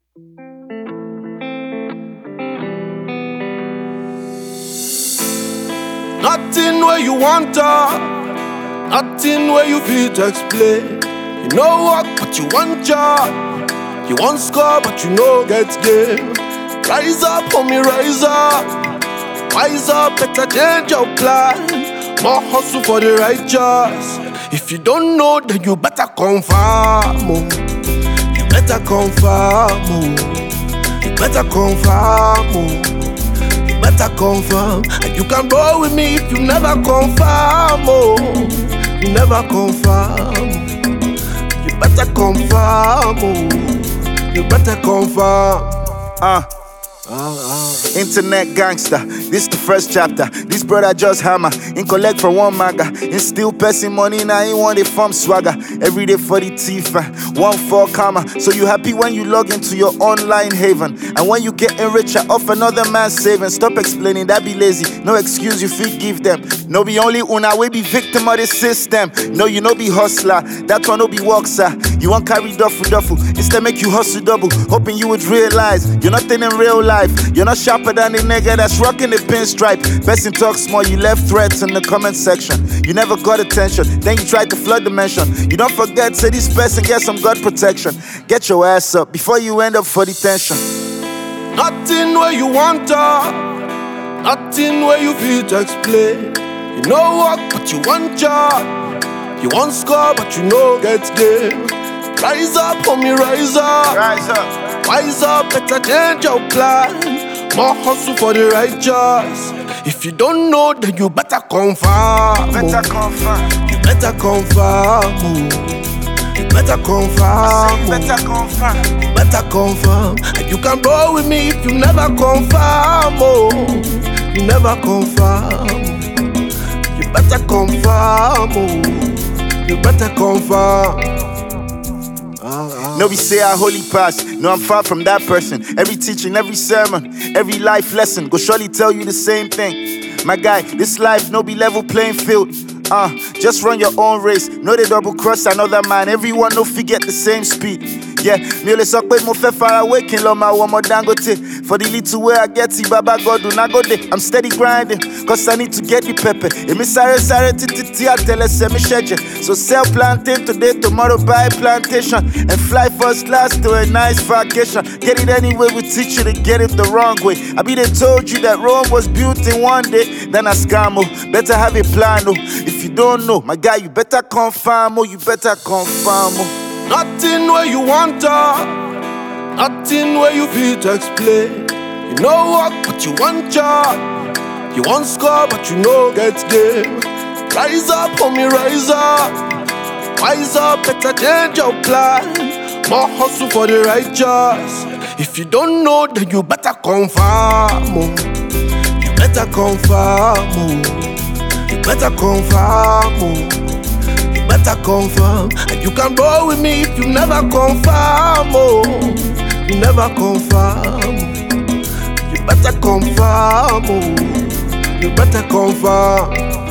Nothing where you want nothing where you feel to explain. You know what, but you want job. You want score, but you know get game. Rise up, homie, rise up. Wise up, better change your plan. More hustle for the righteous. If you don't know, then you better confirm. You better confirm. You better confirm. Better confirm, and you can roll with me if you never confirm. You never confirm. You better confirm. You better confirm. Internet gangster, this the first chapter. This brother just hammer, in collect from one maga. In still passing money, now he want a farm swagger. Every day for the teeth, 1-4 karma. So you happy when you log into your online haven. And when you getting richer off another man's savings. Stop explaining, that be lazy. No excuse you fit give them. No be only una, we be victim of the system. No, you no be hustler, that one no be worker. You want carry duffel, instead make you hustle double. Hoping you would realize, you're nothing in real life. You're not sharper than the nigga that's rocking the pinstripe. Person talk small, you left threats in the comment section. You never got attention, then you tried to flood the mention. You don't forget, say this person get some God protection. Get your ass up before you end up for detention. Nothing where you want nothing where you feel to explain. You know what, but you want job. You want score, but you know get game. Rise up, homie, rise up. Rise up. Wise up, better change your plan. More hustle for the righteous. If you don't know, then you better confirm. Better confirm. You better confirm. You better confirm. Better confirm. You better confirm. And you can roll with me if you never confirm. You never confirm. You better confirm. You better confirm. No, we say I holy pass. No, I'm far from that person. Every teaching, every sermon, every life lesson go surely tell you the same thing. My guy, this life no be level playing field. Just run your own race. No, they double cross another man. Everyone no forget the same speed. Yeah, me only suck with mo fe far away, kin lo ma one more dangote. For the little way I get it, Baba God do not go there. I'm steady grinding, cause I need to get the pepper. And me sorry, I tell us me schedule. So sell plantain today, tomorrow buy plantation. And fly first class to a nice vacation. Get it anyway, we teach you to get it the wrong way. I be they told you that Rome was built in one day. Then I scam, better have a plan, If you don't know, my guy, you better confirm, you better confirm, Nothing where you want nothing where you feel to explain. You know what, but you want job. You want score, but you know get game. Rise up, homie, rise up. Wise up, better change your plan. More hustle for the righteous. If you don't know, then you better confirm. You better confirm. You better confirm. Better confirm, and you can roll with me if you never confirm. You never confirm. You better confirm. You better confirm.